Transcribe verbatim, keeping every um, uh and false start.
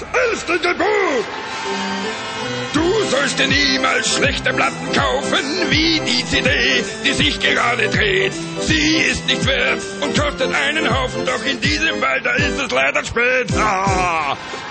Das elfte Gebot. Du sollst dir niemals schlechte Platten kaufen, wie die C D, die sich gerade dreht. Sie ist nicht wert und kostet einen Haufen, doch in diesem Fall, da ist es leider spät. Ah.